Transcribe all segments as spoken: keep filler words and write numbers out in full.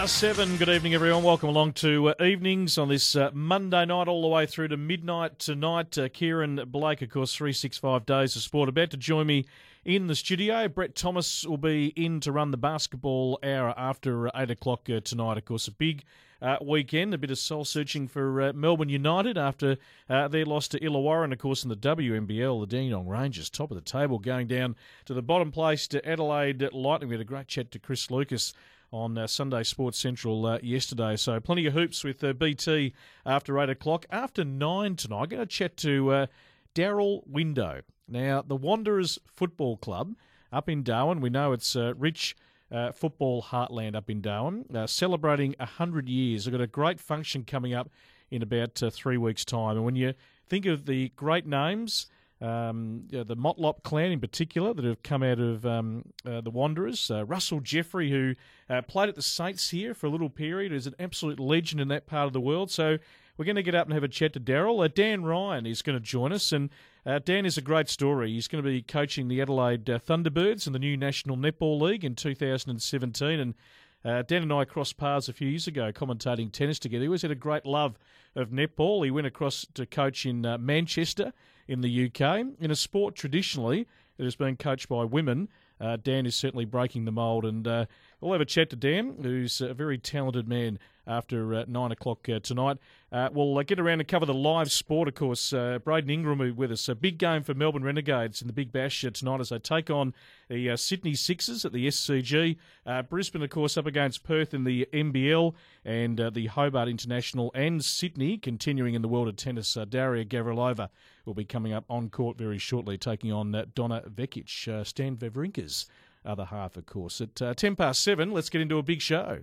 Seven. Good evening, everyone. Welcome along to uh, evenings on this uh, Monday night, all the way through to midnight tonight. Uh, Kieran Blake, of course, three sixty-five Days of Sport, about to join me in the studio. Brett Thomas will be in to run the basketball hour after uh, eight o'clock uh, tonight. Of course, a big uh, weekend, a bit of soul searching for uh, Melbourne United after uh, their loss to Illawarra, and of course in the W N B L, the Dandenong Rangers, top of the table, going down to the bottom place to Adelaide Lightning. We had a great chat to Chris Lucas on uh, Sunday Sports Central uh, yesterday. So plenty of hoops with uh, B T after eight o'clock. After nine tonight, I'm going to chat to uh, Daryl Window. Now, the Wanderers Football Club up in Darwin, we know it's uh, rich uh, football heartland up in Darwin, uh, celebrating one hundred years. They've got a great function coming up in about uh, three weeks' time. And when you think of the great names, Um, yeah, the Motlop clan in particular that have come out of um, uh, the Wanderers. Uh, Russell Jeffrey, who uh, played at the Saints here for a little period, is an absolute legend in that part of the world. So we're going to get up and have a chat to Daryl. Uh, Dan Ryan is going to join us, and uh, Dan is a great story. He's going to be coaching the Adelaide uh, Thunderbirds in the new National Netball League in two thousand seventeen, and Uh, Dan and I crossed paths a few years ago commentating tennis together. He always had a great love of netball. He went across to coach in uh, Manchester in the U K. In a sport traditionally that has been coached by women, uh, Dan is certainly breaking the mould. And uh, we'll have a chat to Dan, who's a very talented man, after uh, nine o'clock uh, tonight. Uh, we'll uh, get around and cover the live sport, of course. Uh, Braden Ingram will be with us. A big game for Melbourne Renegades in the Big Bash uh, tonight as they take on the uh, Sydney Sixers at the S C G. Uh, Brisbane, of course, up against Perth in the N B L, and uh, the Hobart International and Sydney continuing in the world of tennis. Uh, Daria Gavrilova will be coming up on court very shortly, taking on uh, Donna Vekic, uh, Stan Wawrinka's other half, of course. At uh, ten past seven, let's get into a big show.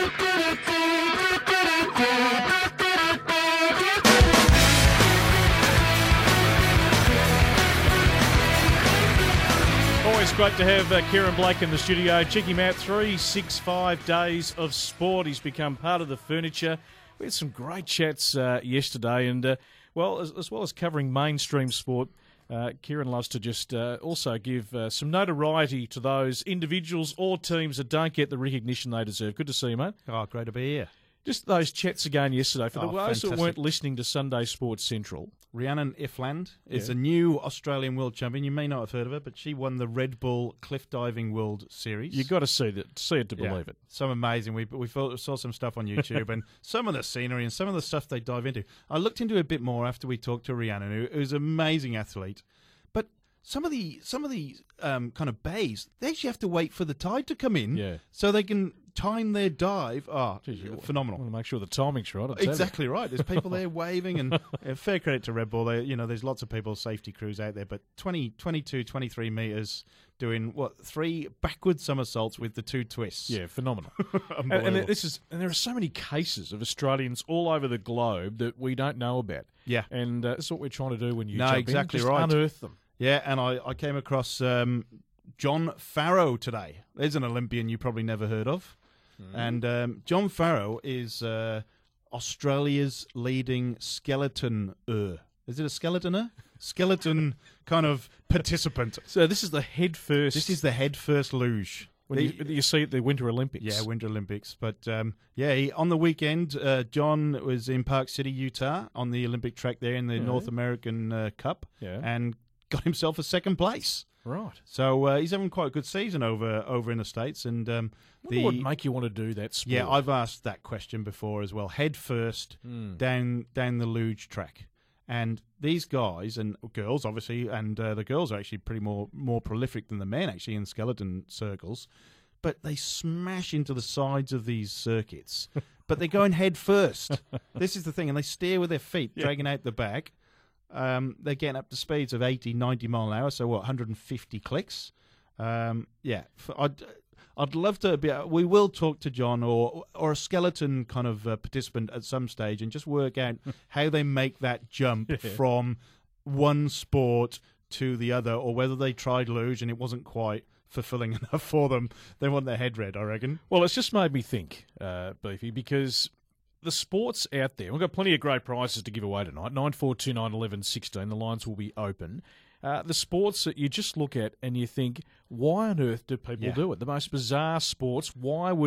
Always great to have uh, Kieran Blake in the studio. Check him out, three sixty-five Days of Sport. He's become part of the furniture. We had some great chats uh, yesterday, and uh, well, as, as well as covering mainstream sport, uh, Kieran loves to just uh, also give uh, some notoriety to those individuals or teams that don't get the recognition they deserve. Good to see you, mate. Oh, great to be here. Just those chats again yesterday. For oh, the those fantastic. that weren't listening to Sunday Sports Central, Rhiannon Ifland is Yeah. a new Australian world champion. You may not have heard of her, but she won the Red Bull Cliff Diving World Series. you've got to see that, see it to Yeah. believe it. So amazing. We we saw some stuff on YouTube and some of the scenery and some of the stuff they dive into. I looked into it a bit more after we talked to Rhiannon, who, who's an amazing athlete. But some of the some of the um, kind of bays, they actually have to wait for the tide to come in, Yeah. so they can time their dive. Oh, Geez, you phenomenal. want to make sure the timing's right. I'll tell you. Exactly right. There's people there waving, and uh, fair credit to Red Bull. They, you know, there's lots of people, safety crews out there, but twenty, twenty-two, twenty-three metres doing, what, three backward somersaults with the two twists. Yeah, phenomenal. and, Unbelievable. and this is, and there are so many cases of Australians all over the globe that we don't know about. Yeah. And uh, that's what we're trying to do when you No, jump exactly in. Just right. unearth them. Yeah, and I, I came across um, John Farrow today. There's an Olympian you probably never heard of. And um, John Farrow is uh, Australia's leading skeleton-er. Is it a skeleton-er? Skeleton kind of participant. So this is the head first. This is the head first luge. when you, you see at the Winter Olympics. Yeah, Winter Olympics. But um, yeah, he, on the weekend, uh, John was in Park City, Utah, on the Olympic track there in the Yeah. North American uh, Cup, Yeah. and got himself a second place. Right. So uh, he's having quite a good season over over in the States. And um, What the would make you want to do that sport? yeah, I've asked that question before as well. Head first Mm. down down the luge track, and these guys and girls, obviously, and uh, the girls are actually pretty more more prolific than the men actually in skeleton circles, but they smash into the sides of these circuits. But they're going head first. This is the thing, and they steer with their feet, Yeah. dragging out the back. Um, they're getting up to speeds of eighty, ninety mile an hour, so what, one hundred fifty clicks? Um, yeah, f- I'd, I'd love to be. We will talk to John or or a skeleton kind of uh, participant at some stage and just work out how they make that jump Yeah. from one sport to the other, or whether they tried luge and it wasn't quite fulfilling enough for them. They want their head read, I reckon. Well, it's just made me think, uh, Beefy, because the sports out there, we've got plenty of great prizes to give away tonight. nine four two nine one one one six. The lines will be open. Uh, the sports that you just look at and you think, why on earth do people Yeah. do it? The most bizarre sports. Why would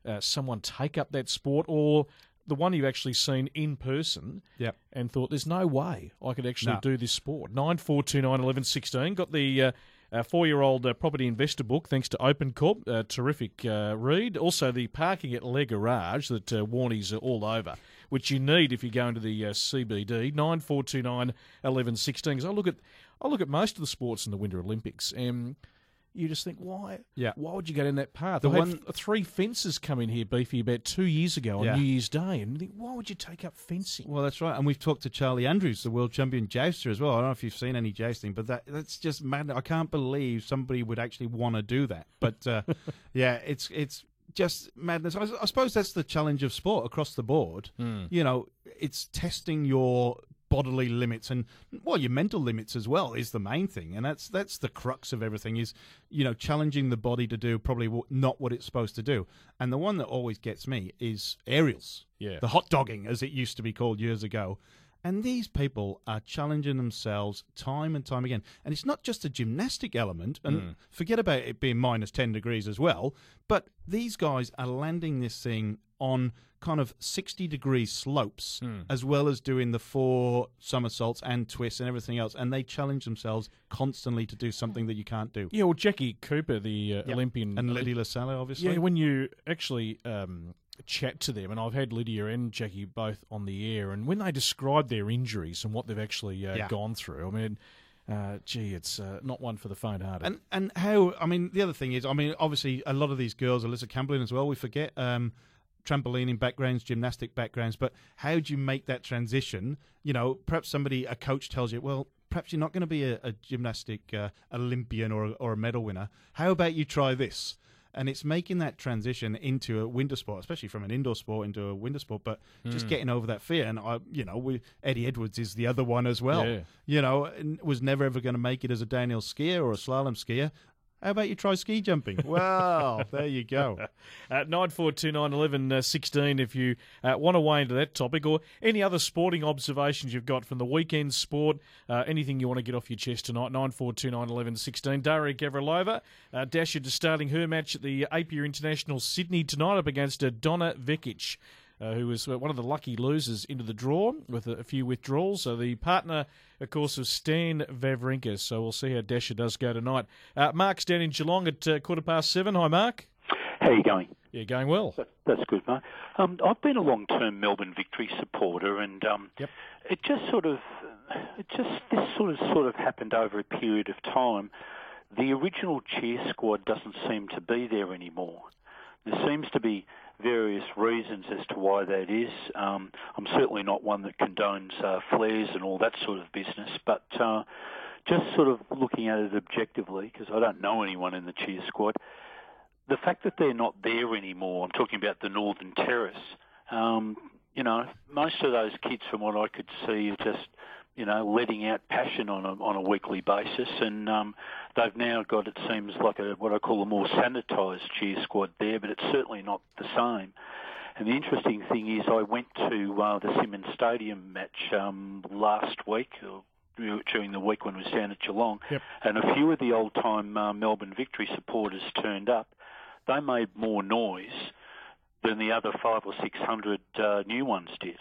uh, someone take up that sport, or the one you've actually seen in person Yep. and thought, there's no way I could actually No. do this sport? nine four two nine one one one six. Got the uh, uh, four-year-old uh, property investor book, thanks to OpenCorp. Uh, terrific uh, read. Also, the Parking at Le Garage that uh, Warnie's are all over, which you need if you go into the uh, C B D. nine four two nine one one one six. Because I look at I look at most of the sports in the Winter Olympics, and you just think, why? Yeah. Why would you go down that path? The I one- had th- three fences come in here, Beefy, about two years ago on Yeah. New Year's Day, and you think, why would you take up fencing? Well, that's right. And we've talked to Charlie Andrews, the world champion jouster as well. I don't know if you've seen any jousting, but that that's just mad. I can't believe somebody would actually want to do that. But, uh, yeah, it's it's just madness. I, I suppose that's the challenge of sport across the board. Mm. You know, it's testing your bodily limits and, well, your mental limits as well is the main thing. And that's that's the crux of everything is, you know, challenging the body to do probably w- not what it's supposed to do. And the one that always gets me is aerials. Yeah. The hot dogging, as it used to be called years ago. And these people are challenging themselves time and time again. And it's not just a gymnastic element, and Mm. forget about it being minus ten degrees as well, but these guys are landing this thing on kind of sixty degree slopes, Mm. as well as doing the four somersaults and twists and everything else. And they challenge themselves constantly to do something that you can't do. Yeah, well, Jackie Cooper, the uh, Yep. Olympian. And Lydia LaSalle, obviously. Yeah, when you actually um, chat to them, and I've had Lydia and Jackie both on the air, and when they describe their injuries and what they've actually uh, Yeah. gone through, I mean, uh, gee, it's uh, not one for the faint-hearted. And and how, I mean, the other thing is, I mean, obviously a lot of these girls, Alyssa Campbell as well, we forget um, trampolining backgrounds, gymnastic backgrounds, but how do you make that transition? You know, perhaps somebody, a coach tells you, well, perhaps you're not going to be a, a gymnastic uh, Olympian or, a- or a medal winner. How about you try this? And it's making that transition into a winter sport, especially from an indoor sport into a winter sport, but just Mm. getting over that fear. And, I, you know, we, Eddie Edwards is the other one as well. Yeah. You know, and was never ever going to make it as a downhill skier or a slalom skier. How about you try ski jumping? Well, there you go. Uh, nine four two nine one one one six if you uh, want to weigh into that topic, or any other sporting observations you've got from the weekend sport, uh, anything you want to get off your chest tonight, nine four two nine one one one six. Daria Gavrilova, uh, Dasha just starting her match at the Apia International Sydney tonight up against uh, Donna Vekic, uh, who was uh, one of the lucky losers into the draw with a, a few withdrawals. So the partner, of course, of Stan Wawrinka. So we'll see how Dasha does go tonight. Uh, Mark's down in Geelong at uh, quarter past seven. Hi, Mark. How are you going? Yeah, going well. That, that's good, mate. Um, I've been a long-term Melbourne Victory supporter, and um, Yep. it just sort of, it just this sort of sort of happened over a period of time. The original cheer squad doesn't seem to be there anymore. There seems to be various reasons as to why that is. Um, I'm certainly not one that condones uh, flares and all that sort of business, but uh, just sort of looking at it objectively, because I don't know anyone in the cheer squad, the fact that they're not there anymore, I'm talking about the Northern Terrace, um, you know, most of those kids, from what I could see, are just, you know, letting out passion on a, on a weekly basis, and um, they've now got, it seems like a what I call a more sanitised cheer squad there, but it's certainly not the same. And the interesting thing is I went to uh, the Simmons Stadium match um, last week, or during the week when it was down at Geelong, Yep. and a few of the old-time uh, Melbourne Victory supporters turned up. They made more noise than the other five or six hundred uh, new ones did.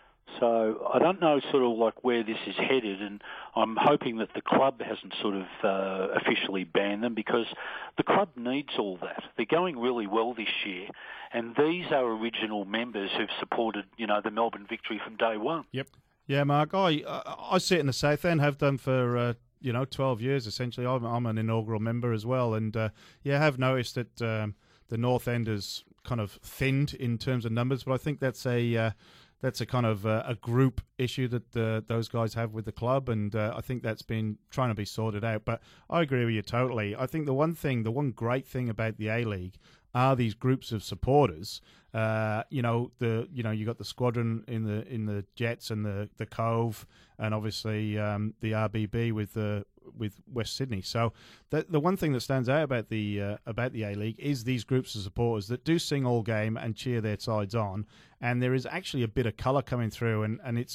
So I don't know sort of like where this is headed, and I'm hoping that the club hasn't sort of uh, officially banned them, because the club needs all that. They're going really well this year, and these are original members who've supported, you know, the Melbourne Victory from day one. Yep. Yeah, Mark, I I I sit in the South End, have done for uh, you know twelve years essentially. I'm, I'm an inaugural member as well, and uh, yeah, I have noticed that um, the North End is kind of thinned in terms of numbers, but I think that's a uh, that's a kind of uh, a group issue that uh, those guys have with the club, and uh, I think that's been trying to be sorted out. But I agree with you totally. I think the one thing, the one great thing about the A-League are these groups of supporters. Uh, you know the you know you got the squadron in the in the Jets and the, the Cove, and obviously um, the R B B with the with West Sydney. So the the one thing that stands out about the uh, about the A-League is these groups of supporters that do sing all game and cheer their sides on, and there is actually a bit of colour coming through, and, and it's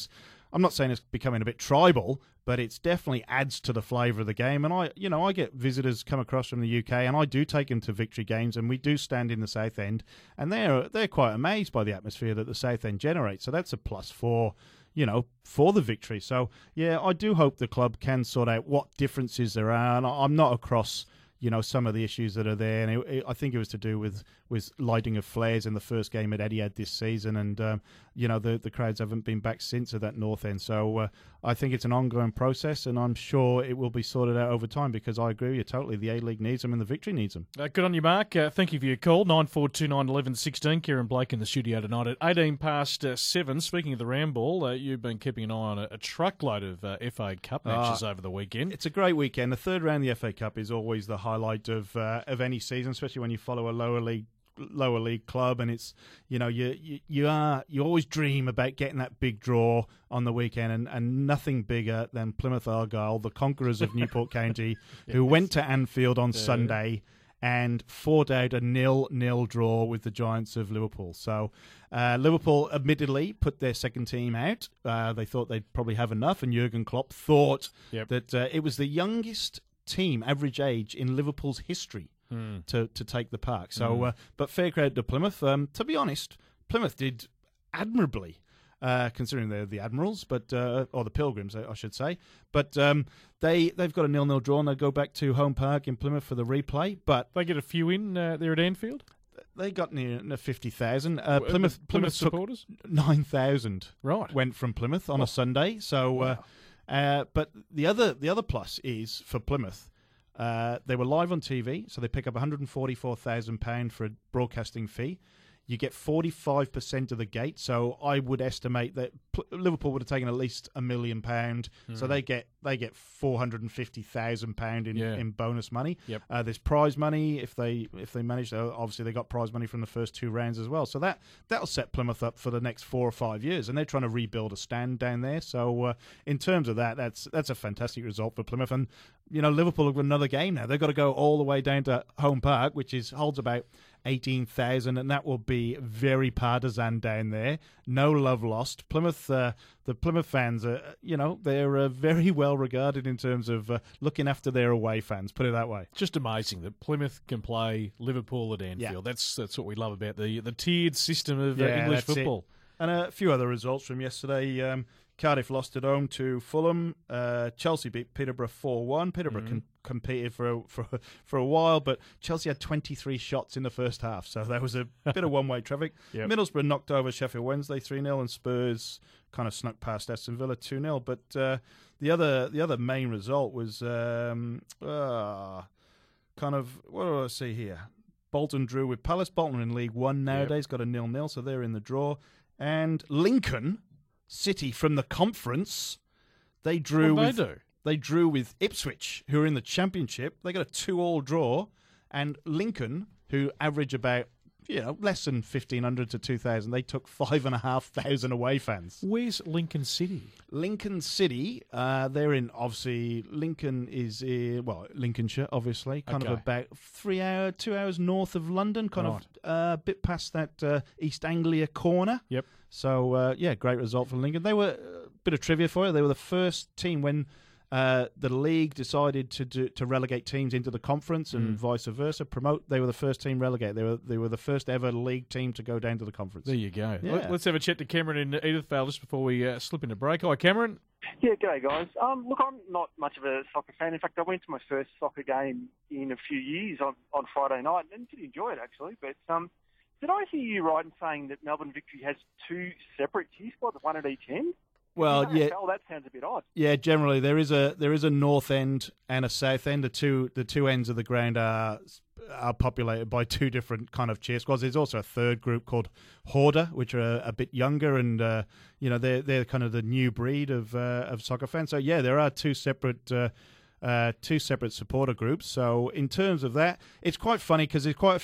I'm not saying it's becoming a bit tribal, but it's definitely adds to the flavour of the game. And I, you know, I get visitors come across from the U K, and I do take them to Victory games, and we do stand in the South End, and they're they're quite amazed by the atmosphere that the South End generates. So that's a plus for, you know, for the Victory. So yeah, I do hope the club can sort out what differences there are. And I'm not across, you know, some of the issues that are there, and it, it, I think it was to do with, with lighting of flares in the first game at Etihad this season, and um, you know, the the crowds haven't been back since at that North End. So uh, I think it's an ongoing process, and I'm sure it will be sorted out over time, because I agree with you totally. The A-League needs them, and the Victory needs them. Uh, good on you, Mark. Uh, thank you for your call. nine four two nine one one one six. Kieran Blake in the studio tonight at eighteen past uh, seven. Speaking of the Ramble, uh, you've been keeping an eye on a, a truckload of uh, F A Cup matches uh, over the weekend. It's a great weekend. The third round of the F A Cup is always the highlight of uh, of any season, especially when you follow a lower league lower league club, and it's, you know, you you, you are you always dream about getting that big draw on the weekend, and, and nothing bigger than Plymouth Argyle, the conquerors of Newport County, yes. who went to Anfield on yeah. Sunday and fought out a nil-nil draw with the Giants of Liverpool. So uh, Liverpool admittedly put their second team out. Uh, they thought they'd probably have enough, and Jurgen Klopp thought yep. that uh, it was the youngest team, average age, in Liverpool's history mm. to, to take the park. So, mm. uh, but fair credit to Plymouth. Um, to be honest, Plymouth did admirably. Uh, considering they're the Admirals, but uh, or the Pilgrims, I, I should say. But um, they they've got a nil-nil draw, and they go back to home park in Plymouth for the replay. But they get a few in uh, there at Anfield. They got near, near fifty thousand. Uh, Plymouth, Plymouth Plymouth supporters nine thousand. Right, went from Plymouth on oh. a Sunday. So, wow. uh, uh, but the other the other plus is for Plymouth. Uh, they were live on T V, so they pick up one hundred forty-four thousand pounds for a broadcasting fee. You get forty-five percent of the gate, so I would estimate that P- Liverpool would have taken at least a million pound. Mm. So they get they get four hundred and fifty thousand pound in yeah. in bonus money. Yep. Uh, there's prize money if they if they manage. To, obviously, they got prize money from the first two rounds as well. So that that'll set Plymouth up for the next four or five years, and they're trying to rebuild a stand down there. So uh, in terms of that, that's that's a fantastic result for Plymouth. And you know, Liverpool have got another game now. They've got to go all the way down to home park, which is holds about eighteen thousand, and that will be very partisan down there. No love lost. Plymouth, uh, the Plymouth fans, are, you know, they're uh, very well regarded in terms of uh, looking after their away fans. Put it that way. Just amazing that Plymouth can play Liverpool at Anfield. Yeah. That's that's what we love about the the tiered system of uh, yeah, English football. It. And a few other results from yesterday. Um, Cardiff lost at home to Fulham. Uh, Chelsea beat Peterborough four one. Peterborough mm-hmm. con- competed for a, for for a while, but Chelsea had twenty-three shots in the first half, so that was a bit of one-way traffic. Yep. Middlesbrough knocked over Sheffield Wednesday three nil, and Spurs kind of snuck past Aston Villa two nil. But uh, the other the other main result was um, uh, kind of, what do I see here? Bolton drew with Palace. Bolton in League One nowadays, yep. got a nil nil, so they're in the draw. And Lincoln City from the conference, they drew what with they do? they drew with Ipswich, who are in the Championship. They got a two-all draw, and Lincoln, who average about, you know, less than fifteen hundred to two thousand, they took five and a half thousand away fans. Where's Lincoln City? Lincoln City, uh, they're in, obviously, Lincoln is in, well, Lincolnshire, obviously, kind okay. of about three hour, two hours north of London, kind right. of a uh, bit past that uh, East Anglia corner. Yep. So, uh, yeah, great result for Lincoln. They were, a bit of trivia for you, they were the first team when uh, the league decided to do, to relegate teams into the conference and mm. vice versa, promote. They were the first team relegated. They were they were the first ever league team to go down to the conference. There you go. Yeah. Let's have a chat to Cameron in Edithvale just before we uh, slip into break. Hi, Cameron. Yeah, g'day, guys. Um, look, I'm not much of a soccer fan. In fact, I went to my first soccer game in a few years on, on Friday night and did enjoy it, actually. But um, did I hear you right in saying that Melbourne Victory has two separate tier squads, one at each end? Well, yeah. Oh, that sounds a bit odd. Yeah, generally there is a there is a north end and a south end. The two the two ends of the ground are are populated by two different kind of cheer squads. There's also a third group called Horder, which are a, a bit younger, and uh, you know they're they're kind of the new breed of uh, of soccer fans. So yeah, there are two separate. Uh, Uh, two separate supporter groups. So in terms of that, it's quite funny because there's quite a few,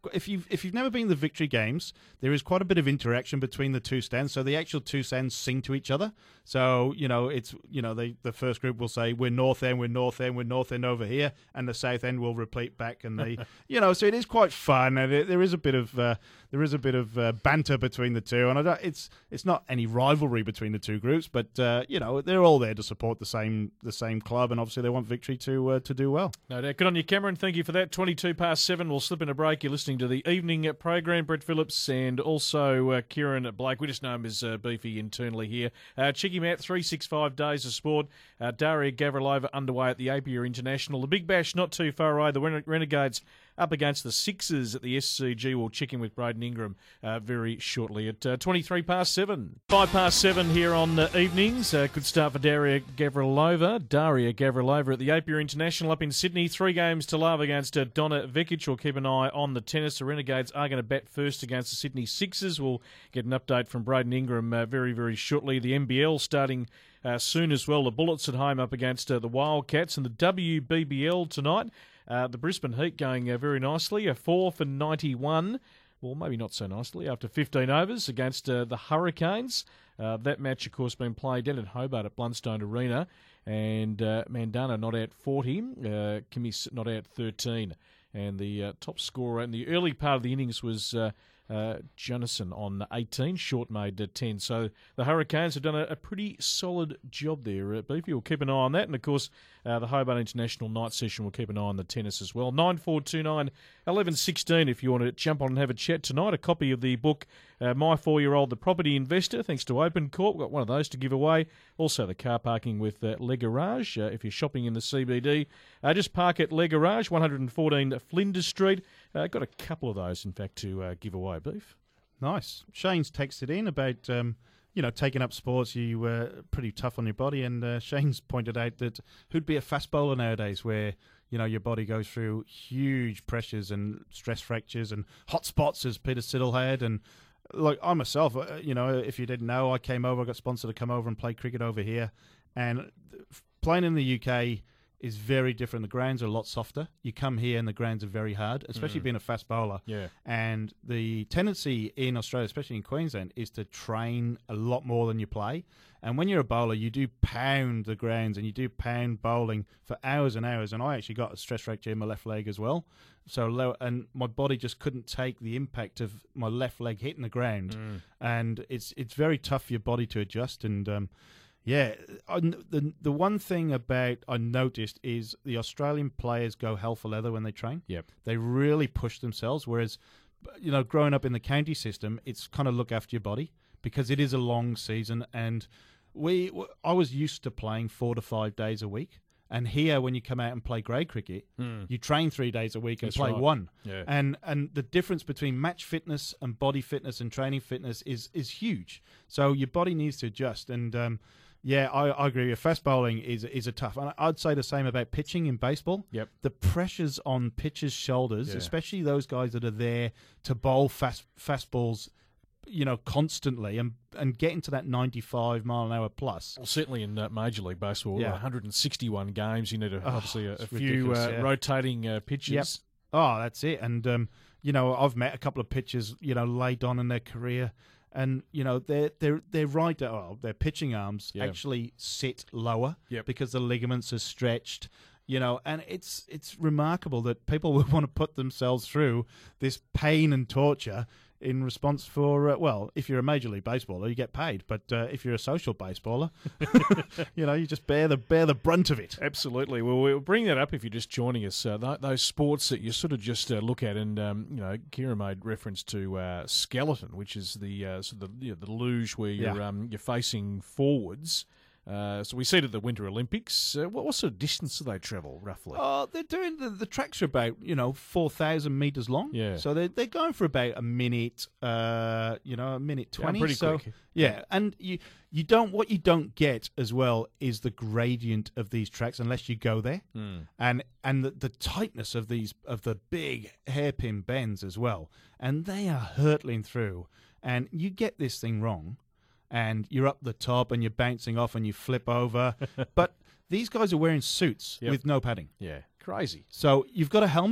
if you've if you've never been to the Victory Games, there is quite a bit of interaction between the two stands. So the actual two stands sing to each other. So you know, it's you know, they, the first group will say we're North End, we're North End, we're North End over here, and the South End will repeat back, and they, you know, so it is quite fun, and it, there is a bit of uh, there is a bit of uh, banter between the two, and I don't, it's it's not any rivalry between the two groups, but uh, you know, they're all there to support the same the same club, and obviously they want Victory to uh, to do well. No doubt. Good on you, Cameron. Thank you for that. twenty-two past seven. We'll slip in a break. You're listening to the evening program. Brett Phillips and also uh, Kieran Blake. We just know him as uh, Beefy internally here. Uh, check him out. three sixty-five Days of Sport. Uh, Daria Gavrilova underway at the Apia International. The Big Bash not too far away. The Ren- Renegades up against the Sixers at the S C G. We'll check in with Braden Ingram uh, very shortly at uh, twenty-three past seven. Five past seven here on uh, evenings. Uh, good start for Daria Gavrilova. Daria Gavrilova at the Apia International up in Sydney. Three games to love against uh, Donna Vekic. We'll keep an eye on the tennis. The Renegades are going to bat first against the Sydney Sixers. We'll get an update from Braden Ingram uh, very, very shortly. The N B L starting uh, soon as well. The Bullets at home up against uh, the Wildcats. And the W B B L tonight. Uh, the Brisbane Heat going uh, very nicely, a four for ninety-one. Well, maybe not so nicely, after fifteen overs against uh, the Hurricanes. Uh, that match, of course, been played down at Hobart at Blundstone Arena. And uh, Mandana not out forty, uh, Kimmy not out thirteen. And the uh, top scorer in the early part of the innings was uh, uh, Jonathan on eighteen, Short made uh, ten. So the Hurricanes have done a, a pretty solid job there. Uh, Beefy, we'll keep an eye on that. And, of course, uh, the Hobart International night session, we'll keep an eye on the tennis as well. nine four two nine, eleven sixteen if you want to jump on and have a chat tonight. A copy of the book, uh, My Four-Year-Old The Property Investor, thanks to Open Corp. We've got one of those to give away. Also the car parking with uh, Le Garage. Uh, if you're shopping in the C B D, uh, just park at Le Garage, one fourteen Flinders Street. Uh, got a couple of those, in fact, to uh, give away, Beef. Nice. Shane's texted in about, um, you know, taking up sports. You were pretty tough on your body, and uh, Shane's pointed out that who'd be a fast bowler nowadays where, you know, your body goes through huge pressures and stress fractures and hot spots, as Peter Siddle had. And, like, I myself, uh, you know, if you didn't know, I came over, I got sponsored to come over and play cricket over here. And playing in the U K is very different. The grounds are a lot softer. You come here and the grounds are very hard, especially mm. being a fast bowler. Yeah. And the tendency in Australia, especially in Queensland, is to train a lot more than you play. And when you're a bowler, you do pound the grounds and you do pound bowling for hours and hours. And I actually got a stress fracture in my left leg as well. So low, and my body just couldn't take the impact of my left leg hitting the ground. Mm. And it's it's very tough for your body to adjust. And um, yeah, I, the the one thing about I noticed is the Australian players go hell for leather when they train. Yep. They really push themselves, whereas, you know, growing up in the county system, it's kind of look after your body because it is a long season. And we, I was used to playing four to five days a week. And here, when you come out and play grade cricket, mm. you train three days a week and That's play right. one. Yeah. And and the difference between match fitness and body fitness and training fitness is is huge. So your body needs to adjust. And um, yeah, I, I agree with you. Fast bowling is is a tough. And I'd say the same about pitching in baseball. Yep. The pressures on pitchers' shoulders, Yeah. especially those guys that are there to bowl fast fast balls, you know, constantly and and get into that ninety-five mile an hour plus. Well, certainly in uh, Major League Baseball, Yeah. one hundred sixty-one games, you need a, Oh, obviously a, a it's few ridiculous, uh, yeah. rotating uh, pitches. Yep. Oh, that's it. And um, you know, I've met a couple of pitchers, you know, late on in their career, and you know, their their their right, oh, their pitching arms Yeah. actually sit lower Yep. because the ligaments are stretched. You know, and it's it's remarkable that people would want to put themselves through this pain and torture in response for, uh, well, if you're a Major League Baseballer, you get paid. But uh, if you're a social baseballer, you know, you just bear the bear the brunt of it. Absolutely. Well, we'll bring that up if you're just joining us. Uh, th- those sports that you sort of just uh, look at, and um, you know, Kira made reference to uh, skeleton, which is the uh, sort of the, you know, the luge where you're Yeah. um, you're facing forwards. Uh, so we see it at the Winter Olympics. Uh, what, what sort of distance do they travel, roughly? Oh, they're doing the, the tracks are about you know four thousand meters long. Yeah. So they're they're going for about a minute, uh, you know, a minute Yeah, twenty. pretty so, quick. Yeah, and you you don't what you don't get as well is the gradient of these tracks unless you go there, Mm. and and the, the tightness of these of the big hairpin bends as well, and they are hurtling through, and you get this thing wrong. And you're up the top and you're bouncing off and you flip over. But these guys are wearing suits Yep. with no padding. Yeah, crazy. So you've got a helmet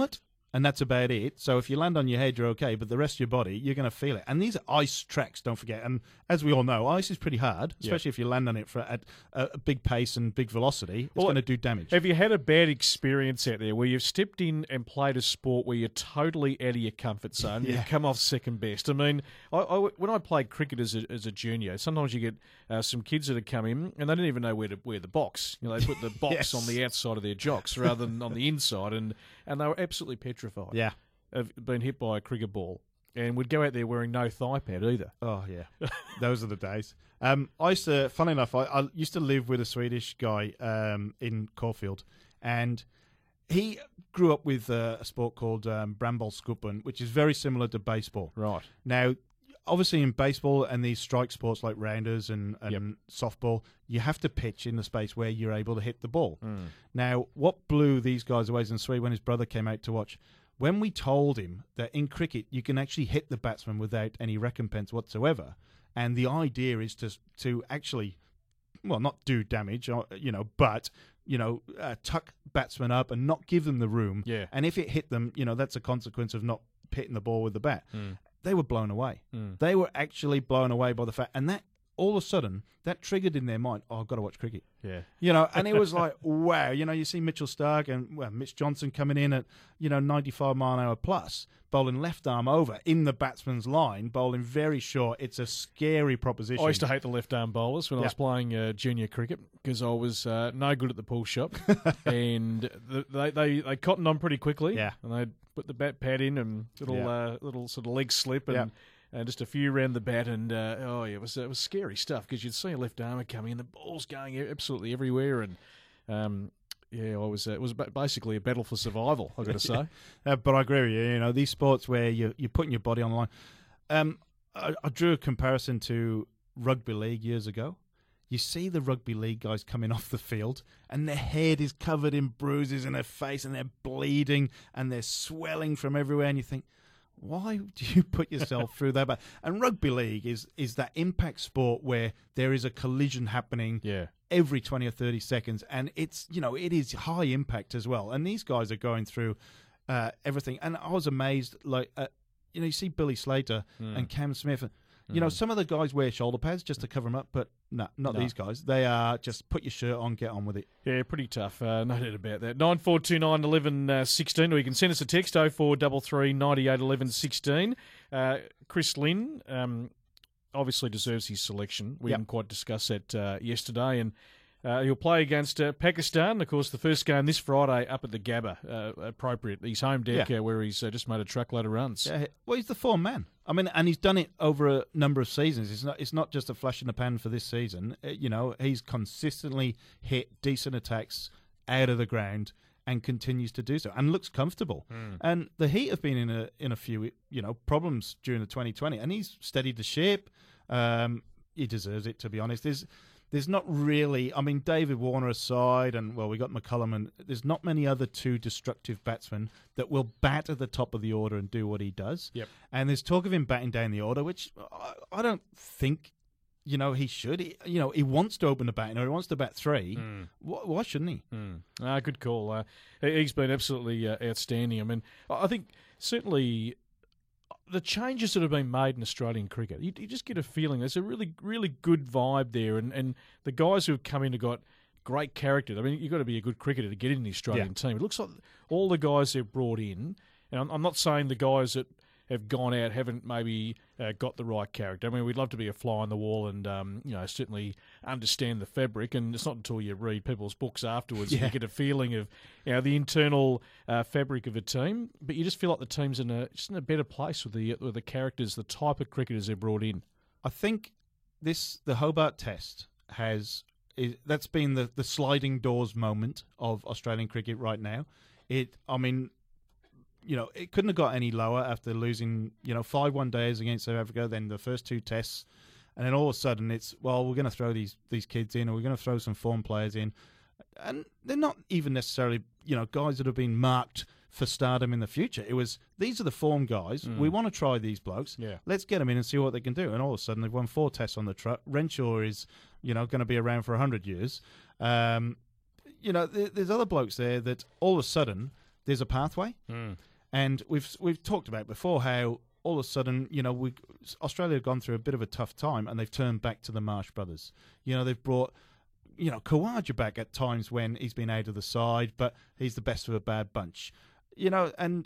and that's about it. So if you land on your head, you're okay, but the rest of your body, you're going to feel it. And these are ice tracks, don't forget. And as we all know, ice is pretty hard, especially yeah. if you land on it for at a, a big pace and big velocity. It's well, going to do damage. Have you had a bad experience out there where you've stepped in and played a sport where you're totally out of your comfort zone, yeah. you come off second best? I mean, I, I, when I played cricket as a, as a junior, sometimes you get uh, some kids that have come in and they don't even know where to wear the box. You know, they put the box yes. on the outside of their jocks rather than on the inside, and, and they were absolutely petrified. Yeah. Of being hit by a cricket ball. And would go out there wearing no thigh pad either. Oh, yeah. Those are the days. Um, I used to, funny enough, I, I used to live with a Swedish guy um, in Caulfield, and he grew up with uh, a sport called um, Brambollscupen, which is very similar to baseball. Right. Now, obviously in baseball and these strike sports like rounders and, and yep. softball, you have to pitch in the space where you're able to hit the ball. Mm. Now, what blew these guys away in Sweden when his brother came out to watch, when we told him that in cricket you can actually hit the batsman without any recompense whatsoever, and the idea is to to actually, well, not do damage, you know, but you know, uh, tuck batsmen up and not give them the room. Yeah. And if it hit them, you know, that's a consequence of not hitting the ball with the bat. Mm. They were blown away. Mm. They were actually blown away by the fact, and that all of a sudden that triggered in their mind, oh, I've got to watch cricket. Yeah. You know, and it was like, wow, you know, you see Mitchell Stark and well, Mitch Johnson coming in at, you know, ninety-five mile an hour plus, bowling left arm over in the batsman's line, bowling very short. It's a scary proposition. I used to hate the left arm bowlers when yep. I was playing uh, junior cricket because I was uh, no good at the pull shot, and the, they, they they cottoned on pretty quickly. Yeah. And they'd put the bat pad in and little yep. uh, little sort of leg slip and. Yep. And just a few around the bat, and uh, oh yeah, it was it was scary stuff because you'd see a left armer coming, and the ball's going absolutely everywhere, and um, yeah, I was uh, it was basically a battle for survival. I've got to say, uh, but I agree with you. You know, these sports where you you're putting your body on the line. Um, I, I drew a comparison to rugby league years ago. You see the rugby league guys coming off the field, and their head is covered in bruises, and their face, and they're bleeding, and they're swelling from everywhere, and you think, why do you put yourself through that? And rugby league is is that impact sport where there is a collision happening yeah. every twenty or thirty seconds, and it's, you know, it is high impact as well. And these guys are going through uh, everything. And I was amazed, like, uh, you know, you see Billy Slater mm. and Cam Smith. You know, some of the guys wear shoulder pads just to cover them up, but no, not no. these guys. They are just put your shirt on, get on with it. Yeah, pretty tough. Uh, no doubt about that. nine four two nine, one one, one six, or you can send us a text, oh four three three, nine eight, one one, one six. Uh, Chris Lynn um, obviously deserves his selection. We yep. didn't quite discuss that uh, yesterday, and Uh, he'll play against uh, Pakistan. Of course, the first game this Friday up at the Gabba, uh, appropriate. His home deck yeah. uh, where he's uh, just made a truckload of runs. Yeah, well, he's the form man. I mean, and he's done it over a number of seasons. It's not It's not just a flash in the pan for this season. Uh, you know, he's consistently hit decent attacks out of the ground and continues to do so and looks comfortable. Mm. And the Heat have been in a in a few, you know, problems during the twenty twenty, and he's steadied the ship. Um, he deserves it, to be honest. There's There's not really, I mean, David Warner aside, and, well, we got McCullum, and there's not many other two destructive batsmen that will bat at the top of the order and do what he does. Yep. And there's talk of him batting down the order, which I, I don't think, you know, he should. He, you know, he wants to open the batting or he wants to bat three. Mm. Why, why shouldn't he? Mm. Ah, good call. Uh, he's been absolutely uh, outstanding. I mean, I think certainly the changes that have been made in Australian cricket, you, you just get a feeling there's a really, really good vibe there. And, and the guys who have come in have got great character. I mean, you've got to be a good cricketer to get in the Australian yeah. team. It looks like all the guys they've brought in, and I'm, I'm not saying the guys that have gone out haven't maybe uh, got the right character. I mean, we'd love to be a fly on the wall and, um, you know, certainly understand the fabric. And it's not until you read people's books afterwards yeah. you get a feeling of, you know, the internal uh, fabric of a team. But you just feel like the team's in a just in a better place with the with the characters, the type of cricketers they've brought in. I think this the Hobart Test has is, that's been the, the sliding doors moment of Australian cricket right now. It, I mean. You know, it couldn't have got any lower after losing, you know, five one days against South Africa, then the first two tests, and then all of a sudden it's, well, we're going to throw these these kids in, or we're going to throw some form players in, and they're not even necessarily, you know, guys that have been marked for stardom in the future. It was, these are the form guys. Mm. We want to try these blokes. Yeah. Let's get them in and see what they can do. And all of a sudden they've won four tests on the truck. Renshaw is, you know, going to be around for one hundred years. Um, you know, th- there's other blokes there that all of a sudden there's a pathway. Mm. And we've we've talked about before how all of a sudden, you know, we Australia have gone through a bit of a tough time, and they've turned back to the Marsh brothers. You know, they've brought, you know, Khawaja back at times when he's been out of the side, but he's the best of a bad bunch. You know, and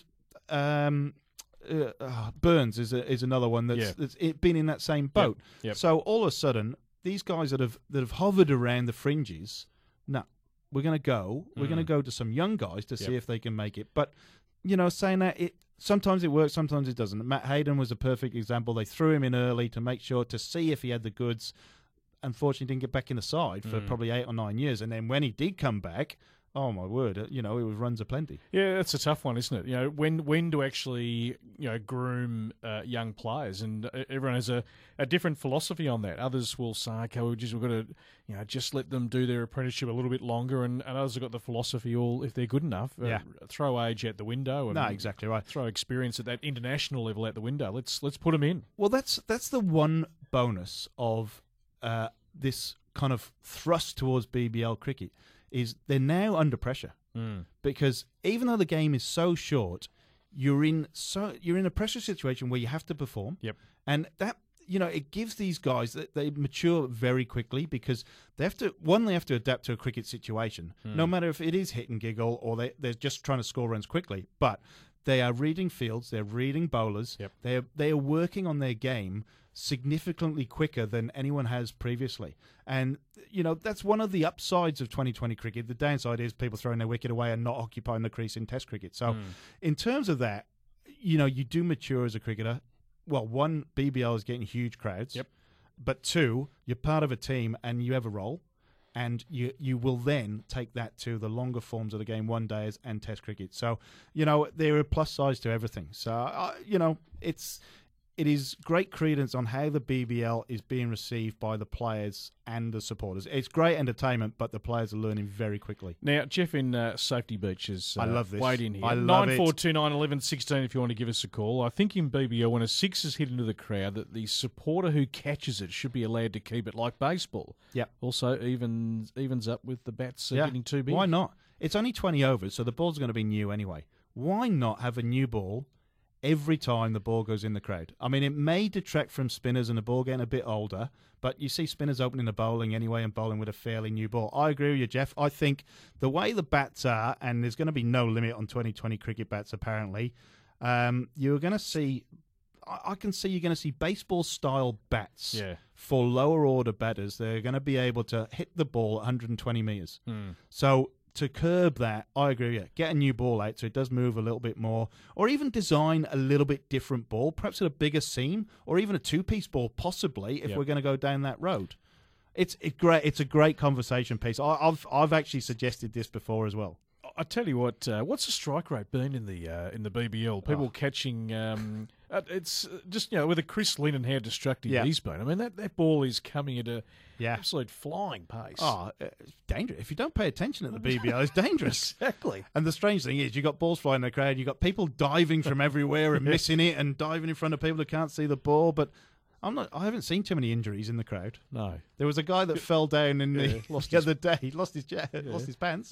um, uh, uh, Burns is a, is another one that's, Yeah. that's it, been in that same boat. Yep, yep. So all of a sudden, these guys that have that have hovered around the fringes, no, we're going to go. We're Mm. going to go to some young guys to see Yep. if they can make it. But you know, saying that it sometimes it works, sometimes it doesn't. Matt Hayden was a perfect example. They threw him in early to make sure to see if he had the goods. Unfortunately, didn't get back in the side for Mm. probably eight or nine years, and then when he did come back, oh my word, you know, it was runs aplenty. Yeah, that's a tough one, isn't it? You know, when when to actually you know groom uh, young players, and uh, everyone has a, a different philosophy on that. Others will say, okay, we just we've got to you know just let them do their apprenticeship a little bit longer, and, and others have got the philosophy, all if they're good enough, uh, Yeah. throw age out the window, and No, exactly right. throw experience at that international level out the window. Let's let's put them in. Well, that's that's the one bonus of uh, this kind of thrust towards B B L cricket is they're now under pressure. Mm. Because even though the game is so short, you're in so you're in a pressure situation where you have to perform. Yep. And that you know it gives these guys that they mature very quickly because they have to one they have to adapt to a cricket situation, Mm. no matter if it is hit and giggle or they they're just trying to score runs quickly. But they are reading fields, they're reading bowlers, Yep. they are they are working on their game significantly quicker than anyone has previously. And, you know, that's one of the upsides of twenty twenty cricket. The downside is people throwing their wicket away and not occupying the crease in Test cricket. So, Mm. in terms of that, you know, you do mature as a cricketer. Well, one, B B L is getting huge crowds. Yep. But two, you're part of a team and you have a role. And you you will then take that to the longer forms of the game, one days and Test cricket. So, you know, there are plus sides to everything. So, uh, you know, it's... It is great credence on how the B B L is being received by the players and the supporters. It's great entertainment, but the players are learning very quickly. Now, Jeff in uh, Safety Beach is uh, I love this. weighed in here. I love nine four two nine one one one six if you want to give us a call. I think in B B L, when a six is hit into the crowd, that the supporter who catches it should be allowed to keep it like baseball. Yep. Also, evens evens up with the bats uh, getting too big. Why not? It's only twenty overs, so the ball's going to be new anyway. Why not have a new ball every time the ball goes in the crowd? I mean, it may detract from spinners and the ball getting a bit older, but you see spinners opening the bowling anyway and bowling with a fairly new ball. I agree with you, Jeff. I think the way the bats are, and there's going to be no limit on twenty twenty cricket bats apparently, um, you're going to see, I, I can see you're going to see baseball-style bats Yeah. for lower-order batters. They're going to be able to hit the ball one hundred twenty metres. Hmm. So to curb that, I agree with you. Get a new ball out so it does move a little bit more, or even design a little bit different ball, perhaps at a bigger seam, or even a two-piece ball, possibly, if Yep. we're going to go down that road. It's it great. It's a great conversation piece. I, I've I've actually suggested this before as well. I tell you what, uh, what's the strike rate been in the uh, in the B B L? People Oh. catching, um, uh, it's just you know with a Chris Lynn and how destructive Yeah. he's been. I mean that, that ball is coming at a Yeah. absolute flying pace. Oh, it's dangerous. If you don't pay attention at the B B L, it's dangerous. exactly. And the strange thing is, you got balls flying in the crowd, you got people diving from everywhere and missing it, and diving in front of people who can't see the ball. But I'm not. I haven't seen too many injuries in the crowd. No. There was a guy that fell down in the, Yeah, lost the his- other day. He lost his ja- lost his pants.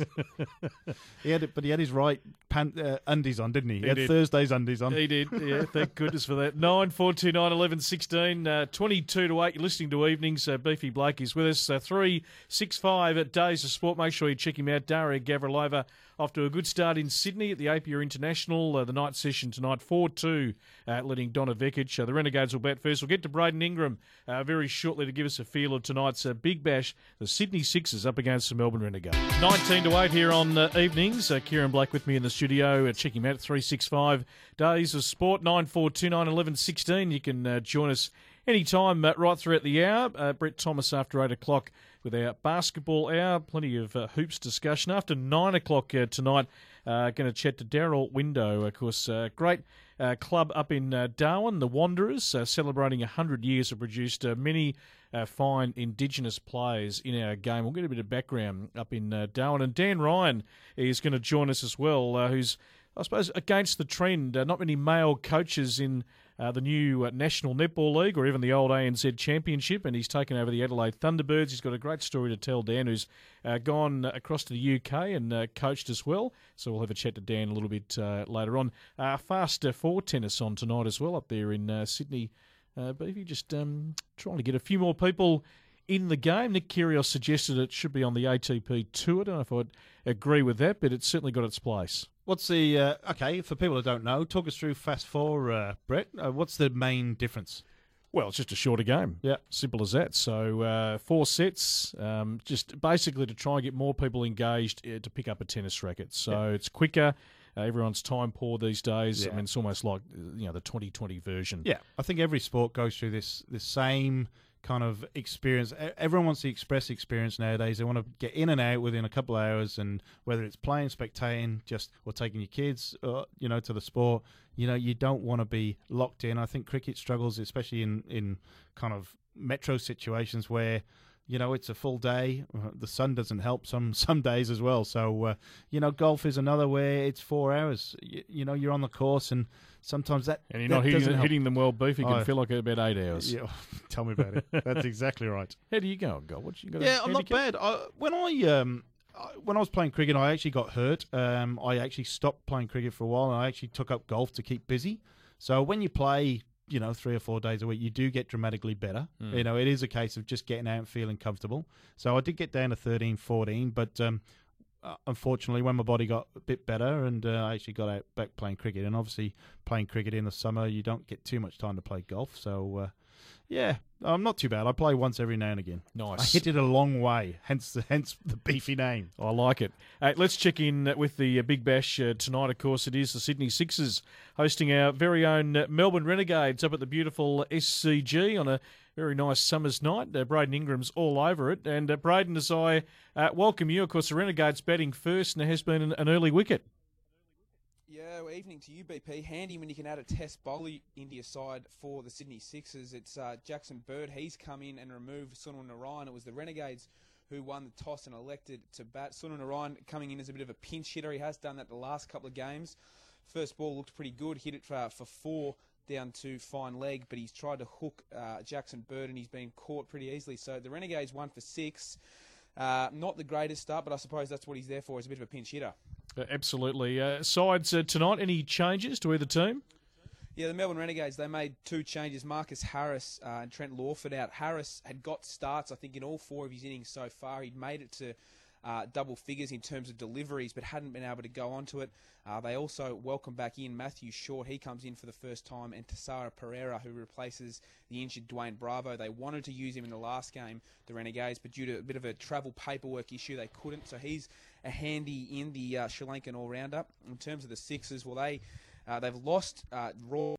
he had it, but he had his right pant uh, undies on, didn't he? He, He had did. Thursday's undies on. He did, yeah. Thank goodness for that. Nine four two nine eleven sixteen, uh, twenty-two to eight. You're listening to Evenings. Uh, Beefy Blake is with us. Uh, three six five at Days of Sport. Make sure you check him out. Daria Gavrilova off to a good start in Sydney at the Apia International. Uh, the night session tonight, four two, uh, leading Donna Vekic. Uh, the Renegades will bat first. We'll get to Braden Ingram uh, very shortly to give us a feel of tonight's uh, Big Bash. The Sydney Sixers up against the Melbourne Renegades. nineteen to eight here on uh, Evenings. Uh, Kieran Blake with me in the studio. Uh, check him out at three six five Days of Sport, nine four two nine eleven sixteen. You can uh, join us anytime uh, right throughout the hour. Uh, Brett Thomas after eight o'clock with our basketball hour. Plenty of uh, hoops discussion. After nine o'clock uh, tonight, uh, going to chat to Daryl Window, of course. Uh, great uh, club up in uh, Darwin, the Wanderers, uh, celebrating one hundred years, have produced uh, many uh, fine Indigenous players in our game. We'll get a bit of background up in uh, Darwin. And Dan Ryan is going to join us as well, uh, who's I suppose, against the trend. Uh, not many male coaches in uh, the new uh, National Netball League or even the old A N Z Championship, and he's taken over the Adelaide Thunderbirds. He's got a great story to tell, Dan, who's uh, gone across to the U K and uh, coached as well. So we'll have a chat to Dan a little bit uh, later on. Uh, fast uh, four tennis on tonight as well up there in uh, Sydney. Uh, Beefy, just um, trying to get a few more people in the game. Nick Kyrgios suggested it should be on the A T P Tour. I don't know if I'd agree with that, but it's certainly got its place. What's the, uh, okay, for people that don't know, talk us through Fast Four, uh, Brett. Uh, what's the main difference? Well, it's just a shorter game. Yeah. Simple as that. So uh, four sets, um, just basically to try and get more people engaged uh, to pick up a tennis racket. So yeah. It's quicker. Uh, everyone's time poor these days. Yeah. I mean, it's almost like, you know, the twenty twenty version. Yeah, I think every sport goes through this this same kind of experience. Everyone wants the express experience nowadays. They want to get in and out within a couple of hours, and whether it's playing, spectating, just or taking your kids, uh, you know, to the sport, you know, you don't want to be locked in. I think cricket struggles, especially in in kind of metro situations where, you know, it's a full day. Uh, the sun doesn't help some some days as well. So, uh, you know, golf is another where it's four hours. You, you know, you're on the course, and sometimes that and you're that not hitting, doesn't hitting them well, Beef. It can oh, feel like about eight hours. Yeah, tell me about it. That's exactly right. How do you go on golf? What you got? Yeah, I'm not bad. I, when I um I, when I was playing cricket, I actually got hurt. Um, I actually stopped playing cricket for a while, and I actually took up golf to keep busy. So when you play, you know, three or four days a week, you do get dramatically better. Mm. You know, it is a case of just getting out and feeling comfortable. So I did get down to thirteen, fourteen, but um, uh, unfortunately, when my body got a bit better, and uh, I actually got out back playing cricket, and obviously playing cricket in the summer, you don't get too much time to play golf. So, uh, yeah, I'm not too bad. I play once every now and again. Nice. I hit it a long way, hence the, hence the beefy name. I like it. Hey, let's check in with the uh, Big Bash uh, tonight. Of course, it is the Sydney Sixers hosting our very own uh, Melbourne Renegades up at the beautiful S C G on a very nice summer's night. Uh, Braden Ingram's all over it. And uh, Braden, as I uh, welcome you, of course, the Renegades batting first, and there has been an, an early wicket. Yeah, well, evening to you, B P. Handy when you can add a test bowler into your side for the Sydney Sixers. It's uh, Jackson Bird. He's come in and removed Sunil Narayan. It was the Renegades who won the toss and elected to bat. Sunil Narayan coming in as a bit of a pinch hitter. He has done that the last couple of games. First ball looked pretty good. Hit it for, for four down to fine leg, but he's tried to hook uh, Jackson Bird, and he's been caught pretty easily. So the Renegades won for six. Uh, not the greatest start, but I suppose that's what he's there for, is a bit of a pinch hitter. Uh, absolutely. Uh, sides uh, tonight, any changes to either team? Yeah, the Melbourne Renegades, they made two changes. Marcus Harris uh, and Trent Lawford out. Harris had got starts, I think, in all four of his innings so far. He'd made it to uh, double figures in terms of deliveries, but hadn't been able to go onto it. Uh, they also welcome back in Matthew Short. He comes in for the first time, and Tessara Pereira, who replaces the injured Dwayne Bravo. They wanted to use him in the last game, the Renegades, but due to a bit of a travel paperwork issue, they couldn't. So he's a handy in the uh, Sri Lankan all-rounder. In terms of the Sixers, well, they, uh, they've lost uh, Raw.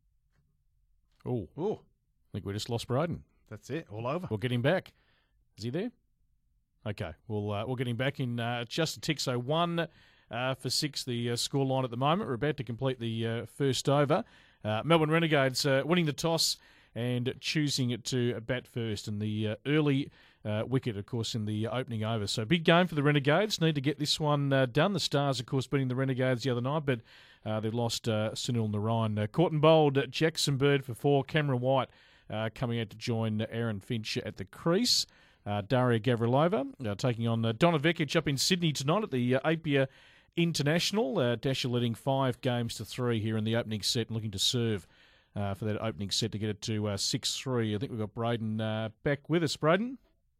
Oh, oh, I think we just lost Braden. That's it, all over. We'll get him back. Is he there? Okay, we'll uh, we'll get him back in uh, just a tick. So one uh, for six, the uh, score line at the moment. We're about to complete the uh, first over. Uh, Melbourne Renegades uh, winning the toss and choosing it to bat first, and the uh, early uh, wicket, of course, in the opening over. So big game for the Renegades. Need to get this one uh, done. The Stars, of course, beating the Renegades the other night, but uh, they've lost uh, Sunil Narayan. Uh, caught and bowled uh, Jackson Bird for four. Cameron White uh, coming out to join Aaron Finch at the crease. Uh, Daria Gavrilova uh, taking on uh, Donna Vekic up in Sydney tonight at the uh, Apia International. Uh, Dasher leading five games to three here in the opening set and looking to serve uh, for that opening set to get it to uh, six three. I think we've got Braden uh, back with us. Braden?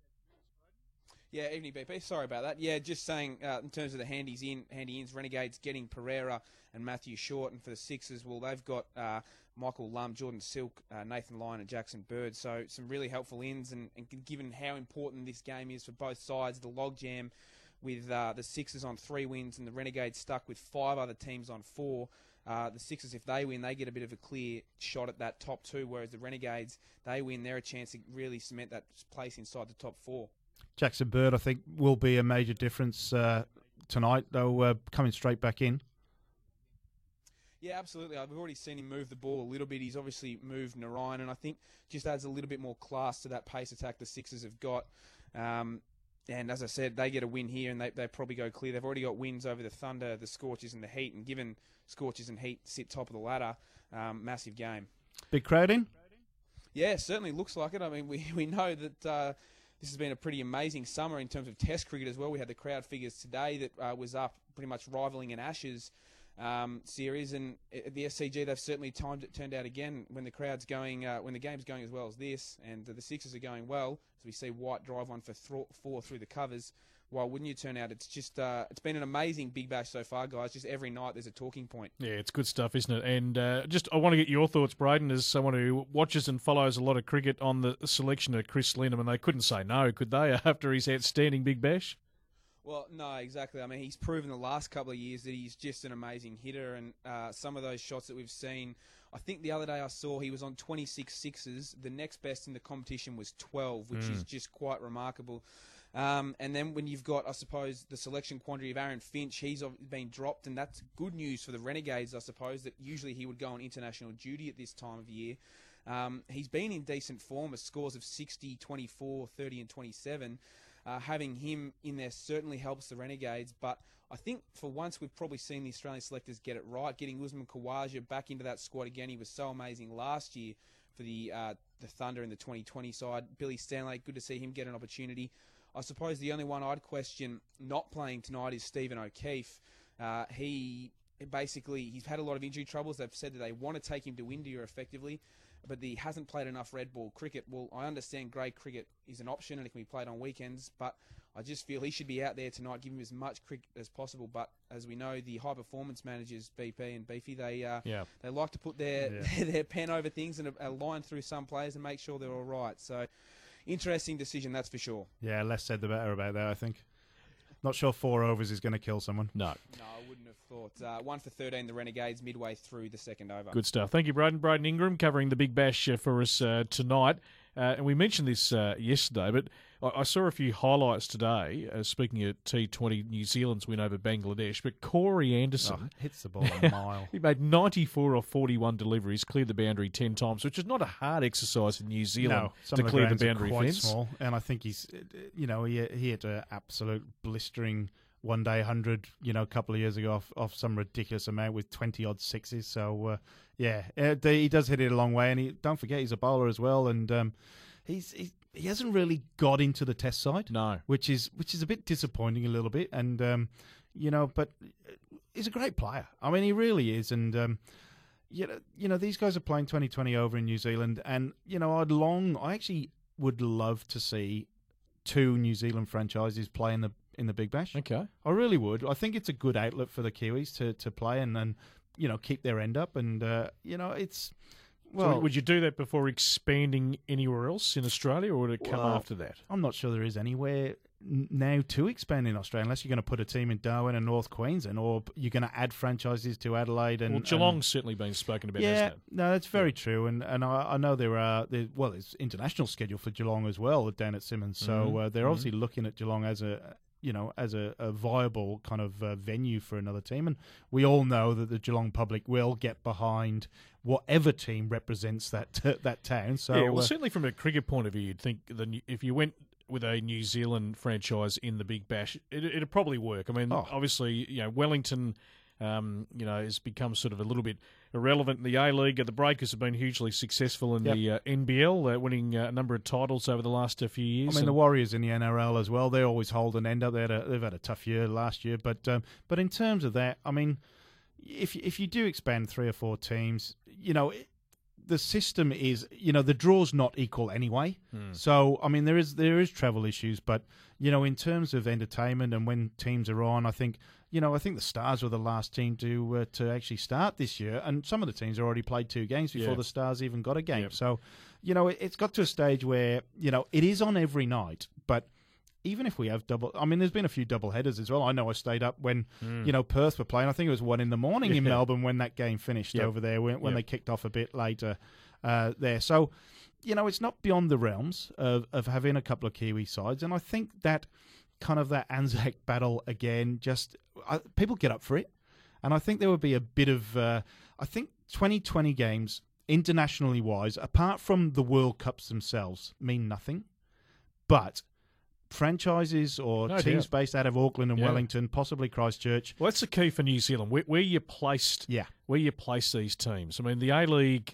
Yeah, evening, B P. Sorry about that. Yeah, just saying uh, in terms of the handies in, handy ins, Renegades getting Pereira and Matthew Short, and for the Sixers, well, they've got uh, Michael Lum, Jordan Silk, uh, Nathan Lyon and Jackson Bird. So some really helpful ins, and, and given how important this game is for both sides, the logjam with uh, the Sixers on three wins and the Renegades stuck with five other teams on four. Uh, the Sixers, if they win, they get a bit of a clear shot at that top two, whereas the Renegades, they win, they're a chance to really cement that place inside the top four. Jackson Bird, I think, will be a major difference uh, tonight, though, uh, coming straight back in. Yeah, absolutely. I've already seen him move the ball a little bit. He's obviously moved Narayan, and I think just adds a little bit more class to that pace attack the Sixers have got. Um, and as I said, they get a win here, and they they probably go clear. They've already got wins over the Thunder, the Scorchers, and the Heat. And given Scorchers and Heat sit top of the ladder, um, massive game. Big crowd in? Yeah, certainly looks like it. I mean, we we know that uh, this has been a pretty amazing summer in terms of Test cricket as well. We had the crowd figures today that uh, was up, pretty much rivaling an Ashes um, series, and at the S C G they've certainly timed it turned out again when the crowd's going, uh, when the game's going as well as this, and uh, the Sixers are going well. So we see White drive one for th- four through the covers. Why wouldn't you turn out? It's just uh, it's been an amazing Big Bash so far, guys. Just every night there's a talking point. Yeah, it's good stuff, isn't it? And uh, just I want to get your thoughts, Braden, as someone who watches and follows a lot of cricket, on the selection of Chris Lindemann. They couldn't say no, could they, after his outstanding Big Bash? Well, no, exactly. I mean, he's proven the last couple of years that he's just an amazing hitter, and uh, some of those shots that we've seen, I think the other day I saw he was on twenty-six sixes. The next best in the competition was twelve, which mm. is just quite remarkable. Um, and then when you've got, I suppose, the selection quandary of Aaron Finch, he's been dropped, and that's good news for the Renegades, I suppose, that usually he would go on international duty at this time of year. Um, he's been in decent form, with scores of sixty, twenty-four, thirty and twenty-seven. Uh, having him in there certainly helps the Renegades, but I think for once we've probably seen the Australian selectors get it right. Getting Usman Khawaja back into that squad again, he was so amazing last year for the uh, the Thunder in the twenty twenty side. Billy Stanley, good to see him get an opportunity. I suppose the only one I'd question not playing tonight is Stephen O'Keefe. Uh, he basically, he's had a lot of injury troubles. They've said that they want to take him to India effectively, but he hasn't played enough red ball cricket. Well, I understand grade cricket is an option and it can be played on weekends, but I just feel he should be out there tonight, give him as much cricket as possible. But as we know, the high performance managers, B P and Beefy, they uh, yeah. they like to put their yeah. their pen over things and a, a line through some players and make sure they're all right. So, interesting decision, that's for sure. Yeah, less said the better about that, I think. Not sure four overs is going to kill someone. No. No, I wouldn't have thought. Uh, one for thirteen, the Renegades, midway through the second over. Good stuff. Thank you, Braden. Braden Ingram covering the Big Bash uh, for us uh, tonight. Uh, and we mentioned this uh, yesterday, but I, I saw a few highlights today, uh, speaking of T twenty, New Zealand's win over Bangladesh. But Corey Anderson oh, hits the ball a mile. He made ninety-four or forty-one deliveries, cleared the boundary ten times, which is not a hard exercise in New Zealand no, to the clear the boundary quite fence. Small, and I think he's, you know, he, he hit an absolute blistering one-day hundred, you know, a couple of years ago off, off some ridiculous amount with twenty-odd sixes. So, uh, yeah, uh, he does hit it a long way. And he, don't forget, he's a bowler as well. And um, he's he, he hasn't really got into the Test side. No. Which is which is a bit disappointing a little bit. And, um, you know, but he's a great player. I mean, he really is. And, um, you know, you know, these guys are playing twenty twenty over in New Zealand. And, you know, I'd long, I actually would love to see two New Zealand franchises play in the in the Big Bash. Okay. I really would. I think it's a good outlet for the Kiwis to, to play and then, you know, keep their end up. And, uh, you know, it's... Well, so would you do that before expanding anywhere else in Australia, or would it come well, after that? I'm not sure there is anywhere now to expand in Australia, unless you're going to put a team in Darwin and North Queensland, or you're going to add franchises to Adelaide. And Well, Geelong's and, certainly been spoken about, yeah, hasn't it? no, that's very yeah. true. And and I, I know there are, there, well, there's international schedule for Geelong as well down at Simmons. So mm-hmm. uh, they're mm-hmm. obviously looking at Geelong as a... you know, as a, a viable kind of uh, venue for another team. And we all know that the Geelong public will get behind whatever team represents that uh, that town. So, yeah, well, uh, certainly from a cricket point of view, you'd think that if you went with a New Zealand franchise in the Big Bash, it, it'd probably work. I mean, oh. obviously, you know, Wellington... Um, you know, has become sort of a little bit irrelevant in the A-League. The Breakers have been hugely successful in yep. the uh, N B L, uh, winning uh, a number of titles over the last uh, few years. I mean, the Warriors in the N R L as well, they always hold an end up. They had a, they've had a tough year last year. But um, but in terms of that, I mean, if, if you do expand three or four teams, you know, it, the system is, you know, the draw's not equal anyway. Hmm. So, I mean, there is there is travel issues. But, you know, in terms of entertainment and when teams are on, I think... You know, I think the Stars were the last team to uh, to actually start this year, and some of the teams already played two games before yeah. the Stars even got a game. Yep. So, you know, it, it's got to a stage where, you know, it is on every night, but even if we have double... I mean, there's been a few double headers as well. I know I stayed up when, mm. you know, Perth were playing. I think it was one in the morning yeah. in Melbourne when that game finished yep. over there, when, when yep. they kicked off a bit later uh, there. So, you know, it's not beyond the realms of, of having a couple of Kiwi sides, and I think that... kind of that Anzac battle again, just uh, people get up for it. And I think there would be a bit of, uh, I think twenty twenty games, internationally wise, apart from the World Cups themselves, mean nothing. But franchises or No teams doubt. based out of Auckland and Yeah. Wellington, possibly Christchurch. Well, that's the key for New Zealand. Where, where you placed, Yeah. where you place these teams. I mean, the A League.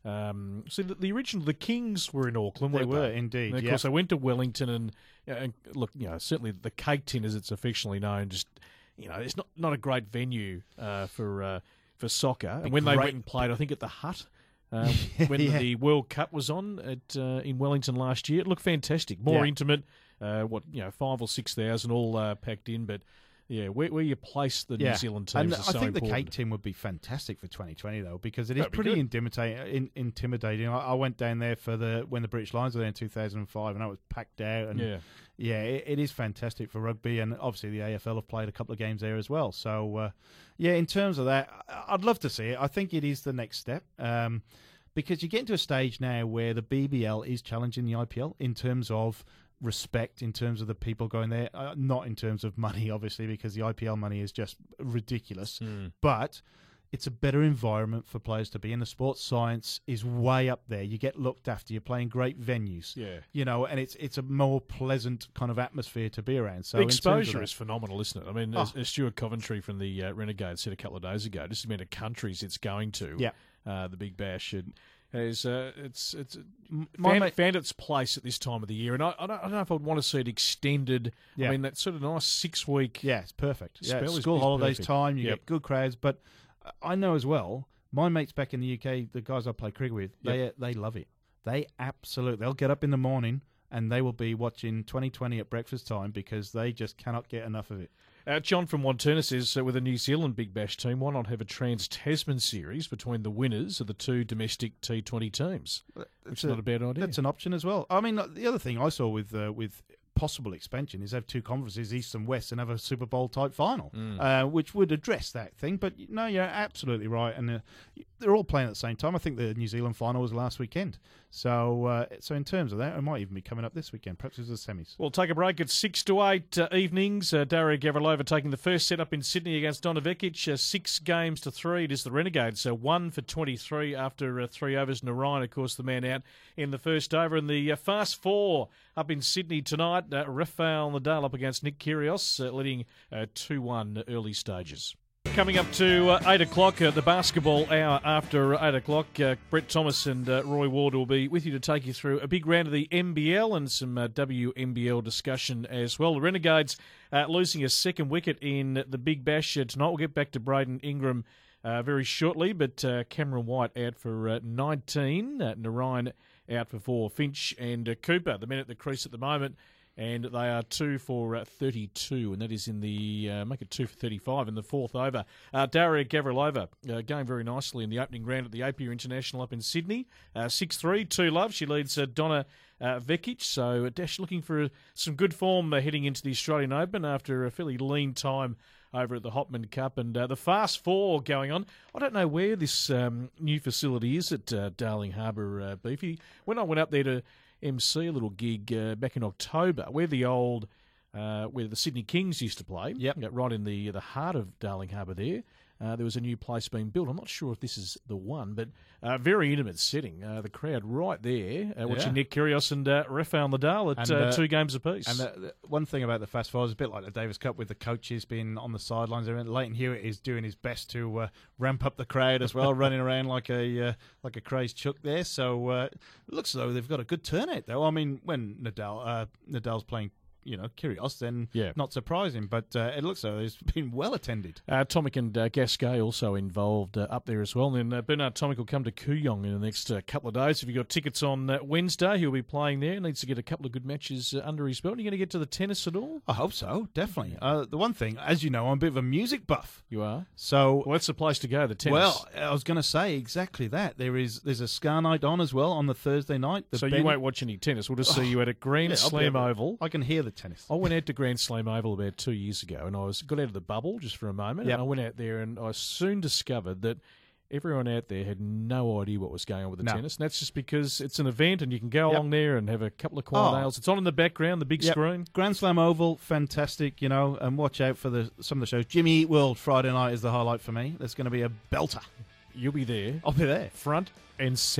Um, see, the, the original the Kings were in Auckland. They weren't were, they? indeed, And of yeah. course, they went to Wellington, and, and look, you know, certainly the Cake Tin, as it's affectionately known, just you know, it's not, not a great venue uh, for uh, for soccer. And when they great- went and played, I think at the Hut. Um, when Yeah. the World Cup was on at uh, in Wellington last year, it looked fantastic, more Yeah. intimate. Uh, what you know, five or six thousand all uh, packed in, but yeah, where, where you place the New Zealand teams and is I so think the important. Cake Tin would be fantastic for twenty twenty though, because it is That'd be pretty good. intimidate, in, intimidating. I, I went down there for the when the British Lions were there in two thousand five, and I was packed out. And Yeah. yeah, it, it is fantastic for rugby, and obviously the A F L have played a couple of games there as well. So uh, yeah, in terms of that, I- I'd love to see it. I think it is the next step. Um, Because you get to a stage now where the B B L is challenging the I P L in terms of respect, in terms of the people going there, uh, not in terms of money, obviously, because the I P L money is just ridiculous. Mm. But it's a better environment for players to be in. The sports science is way up there. You get looked after. You're playing great venues. Yeah. You know, and it's it's a more pleasant kind of atmosphere to be around. So The in terms of exposure that- is phenomenal, isn't it? I mean, Oh. as, as Stuart Coventry from the uh, Renegades said a couple of days ago, just the amount of countries it's going to, Yeah. uh, the Big Bash, and has uh, it's it's my found, mate- found its place at this time of the year, and I, I, don't, I don't know if I'd want to see it extended. Yeah. I mean, that sort of nice six week. Yeah, it's perfect. Yeah, Spell is- school is holidays perfect. time, you Yep. get good crowds. But I know as well, my mates back in the U K, the guys I play cricket with, they they love it. They absolutely, they'll get up in the morning and they will be watching twenty twenty at breakfast time because they just cannot get enough of it. Uh, John from Wanturna says, uh, with a New Zealand Big Bash team, why not have a Trans-Tasman series between the winners of the two domestic T twenty teams? Which is not a bad idea. That's an option as well. I mean, the other thing I saw with uh, with possible expansion is have two conferences, East and West, and have a Super Bowl type final, Mm. uh, which would address that thing. But no, you're absolutely right, and uh, they're all playing at the same time. I think the New Zealand final was last weekend, so uh, so in terms of that, it might even be coming up this weekend. Perhaps it's the semis. We'll take a break at six to eight uh, evenings. Uh, Daria Gavrilova taking the first set up in Sydney against Donna Vekic. Uh, six games to three. It is the Renegades. So one for twenty-three after uh, three overs. Narayan, of course, the man out in the first over. And the uh, fast four up in Sydney tonight. Uh, Rafael Nadal up against Nick Kyrgios, uh, leading uh, two one early stages. Coming up to uh, eight o'clock, uh, the basketball hour after eight o'clock, uh, Brett Thomas and uh, Roy Ward will be with you to take you through a big round of the N B L and some uh, W N B L discussion as well. The Renegades uh, losing a second wicket in the Big Bash uh, tonight. We'll get back to Braden Ingram uh, very shortly, but uh, Cameron White out for uh, nineteen, uh, Narayan out for four, Finch and uh, Cooper, the men at the crease at the moment. And they are two for uh, thirty-two, and that is in the, uh, make it two for thirty-five in the fourth over. Uh, Daria Gavrilova uh, going very nicely in the opening round at the Apia International up in Sydney. Uh, six three, two love. She leads uh, Donna uh, Vekic. So uh, Dash looking for uh, some good form uh, heading into the Australian Open after a fairly lean time over at the Hopman Cup. And uh, the fast four going on. I don't know where this um, new facility is at uh, Darling Harbour, uh, Beefy. When I went up there to M C a little gig uh, back in October, where the old, uh, where the Sydney Kings used to play. Yep. Right in the the heart of Darling Harbour there. Uh, there was a new place being built. I'm not sure if this is the one, but uh, very intimate setting. Uh, the crowd right there uh, watching Yeah. Nick Kyrgios and uh, Rafael Nadal at And, uh, uh, two games apiece. And the, the one thing about the Fast Four is a bit like the Davis Cup with the coaches being on the sidelines. Leighton Hewitt is doing his best to uh, ramp up the crowd as well, running around like a uh, like a crazed chook there. So uh, it looks as though they've got a good turnout, though. I mean, when Nadal uh, Nadal's playing, you know, Kyrgios, then Yeah. not surprising. But uh, it looks as though it's been well attended. Uh, Tomic and uh, Gasquet also involved uh, up there as well. And then uh, Bernard Tomic will come to Kooyong in the next uh, couple of days. If you've got tickets on uh, Wednesday, he'll be playing there. Needs to get a couple of good matches uh, under his belt. Are you going to get to the tennis at all? I hope so, definitely. Uh, the one thing, as you know, I'm a bit of a music buff. You are? So Well, that's the place to go, the tennis. Well, I was going to say exactly that. There is there's a Scar night on as well on the Thursday night. The so Ben- you won't watch any tennis. We'll just see you at a Grand Yeah, I'll be Slam able- Oval. I can hear the tennis. I went out to Grand Slam Oval about two years ago, and I was got out of the bubble just for a moment. Yep. And I went out there, and I soon discovered that everyone out there had no idea what was going on with the No. tennis. And that's just because it's an event, and you can go Yep. along there and have a couple of quiet Oh. ales. It's on in the background, the big Yep. screen. Grand Slam Oval, fantastic, you know, and watch out for the some of the shows. Jimmy Eat World Friday night is the highlight for me. There's going to be a belter. You'll be there, I'll be there. front and centre.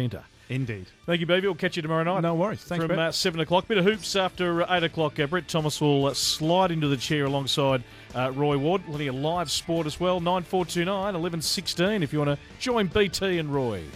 Indeed. Thank you, Beavy. We'll catch you tomorrow night. No worries. Thanks, From Brett. uh, seven o'clock. Bit of hoops after uh, eight o'clock. Uh, Brett Thomas will uh, slide into the chair alongside uh, Roy Ward. Plenty of live sport as well. nine four two nine, eleven sixteen if you want to join B T and Roy.